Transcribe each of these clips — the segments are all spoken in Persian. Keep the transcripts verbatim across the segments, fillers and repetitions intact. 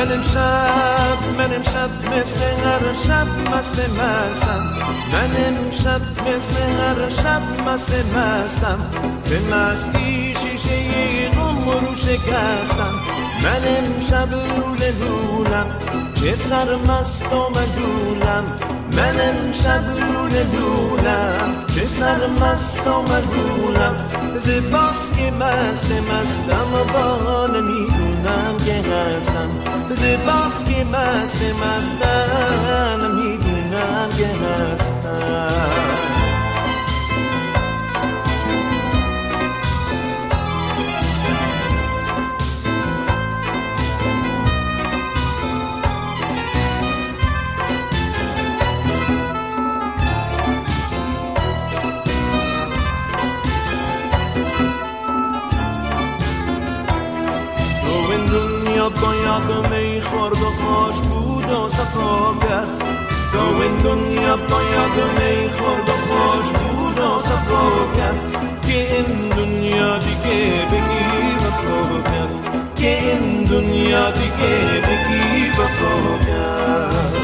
من امشب من امشب مثل هر شب مست مستم من امشب مثل هر شب مست مستم به مستی شیشه غم رو شکستم من امشب لوله لولم چه سرمست و ملولم من امشب لوله لولم چه سرمست و ملولم زباس که مست مستم و با نمیدونم که هستم زباس که مست مستم نمیدونم که هستم باید می خورد و خوش بود و صفا کرد تو این دنیا باید می خورد و خوش بود و صفا کرد که این دنیا دیگه بگی وفا کرد که این دنیا دیگه بگی وفا کرد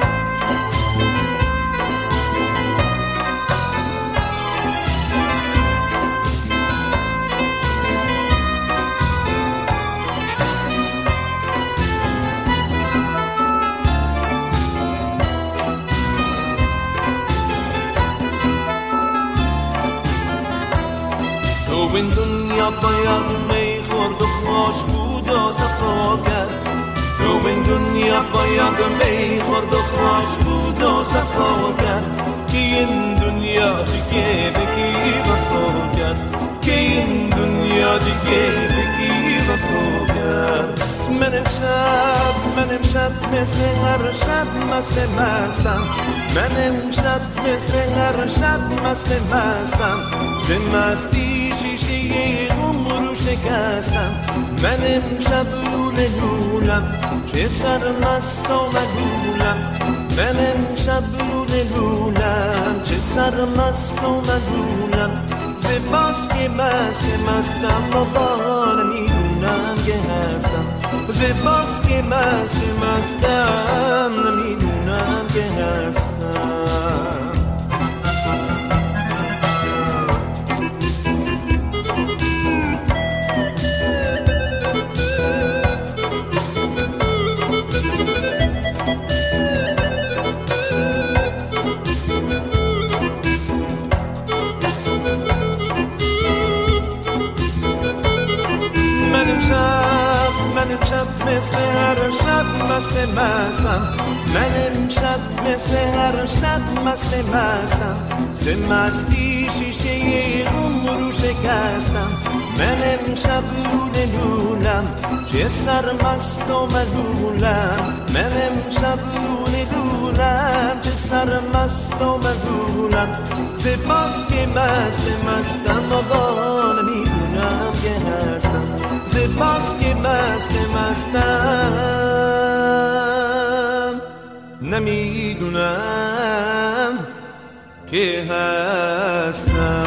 تو این دنیا باید می خورد و خوش بود و صفا کرد تو این دنیا باید می خورد و خوش بود و صفا کرد که این دنیا دیگه بگی وفا کرد که این دنیا دیگه بگی وفا کرد من امشب من امشب مثل هر شب مست مستم من امشب مثل هر شب مست مستم به مستی شیشه غم رو شکستم من امشب لوله لولم چه سرمست و ملولم من امشب لوله لولم چه سرمست و ملولم زباس که مست مستم و با نمیدونم که هستم زباس که مست مستم نمیدونم که هستم من امشب مثل هر شب مست مستم من امشب مثل هر شب مست مستم ز مستی شیشه غم رو شکستم من امشب لوله لولم چه سرمست و ملولم من امشب لوله لولم چه سرمست و ملولم زباس که مست مستم و با نمیدونم که هستم زباس که مست مستم نمیدونم که هستم